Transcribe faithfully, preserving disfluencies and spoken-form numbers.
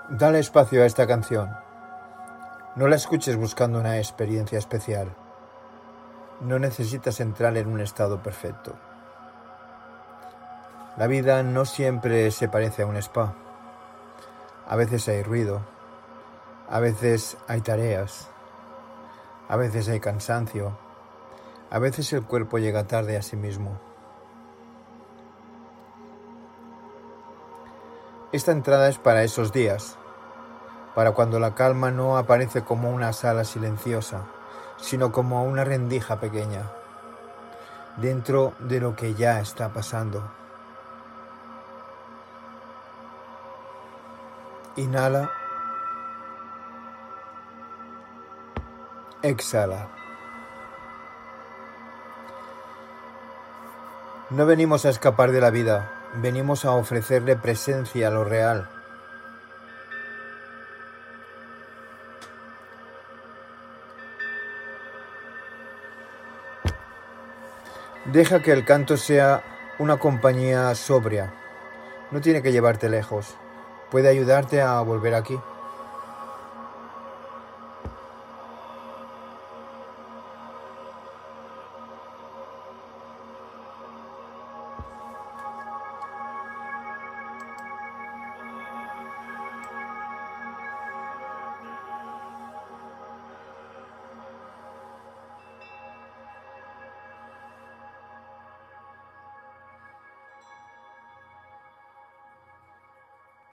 Dale espacio a esta canción. No la escuches buscando una experiencia especial. No necesitas entrar en un estado perfecto. La vida no siempre se parece a un spa. A veces hay ruido, a veces hay tareas, a veces hay cansancio, a veces el cuerpo llega tarde a sí mismo. Esta entrada es para esos días, para cuando la calma no aparece como una sala silenciosa, sino como una rendija pequeña, dentro de lo que ya está pasando. Inhala. Exhala. No venimos a escapar de la vida, venimos a ofrecerle presencia a lo real. Deja que el canto sea una compañía sobria. No tiene que llevarte lejos. Puede ayudarte a volver aquí.